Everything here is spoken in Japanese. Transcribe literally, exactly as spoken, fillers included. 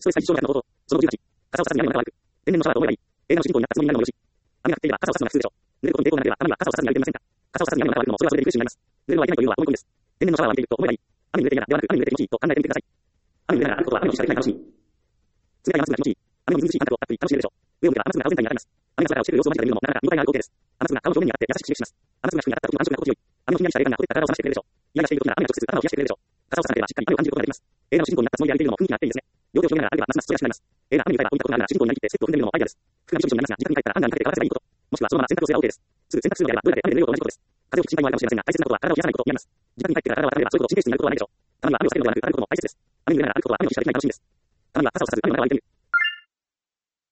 ストレス解消の方法、そのじゅうはち、傘を差すに何もなく、天然のシャワーと思えばいい。映画の主人公になったつもりになるのもよし。雨が降っていれば傘を差すのが普通でしょう。濡れることに抵抗がなければ、たまには傘を差さずに歩いてみませんか。傘を差さずに雨の中を歩くのもそれはそれでリフレッシュになります。濡れるのはいけないというのは思い込みです。天然のシャワーを浴びていると思えばいい。雨に濡れて嫌だではなく、雨に濡れて気持ちいいと考えてみてください。雨に濡れながら歩くことは雨の日しかできない楽しみ。冷たい雨粒が気持ちいい。雨のみずみずしい感覚をたっぷり楽しめるでしょう。上を向けば雨粒が顔全体に当たります。雨が空をしてくる様子を間近で見るのもなかなか見応えがある光景です。雨粒が顔の表面に当たって優しく刺激します。雨粒が皮膚に当たった時の感触が心地よい。雨のひんやりした冷感がほてった体を冷ましてくれるでしょう。イライラしている時なら雨が直接頭を冷やしてくれるでしょう。傘を差さなければしっかり雨を感じることができます。映画の主人公になったつもりで歩いているのも雰囲気があっていいですね。両手を広げながら歩けばますますそれらしくなります。映画雨に歌えばこういったことがあるなら主人公になりきってステップを踏んでみるのもアイデアです。服がびしょびしょになりますが、自宅に帰ったらハンガーにかけて乾かせばいいこと。もしくはそのまま洗濯をすれば OK です。すぐ洗濯するのであればどれだけ雨で濡れようと同じことです。風邪をひく心配もあるかもしれませんが、大切なことは体を冷やさないことになります。自宅に帰ってから体を温めればそういうことを神経質になることはないでしょう。たまには雨を避けるのではなく歩くことも大切です。雨に濡れながら歩くことは雨の日しかできない楽しみです。たまには傘を差さず雨の中を歩いてみる。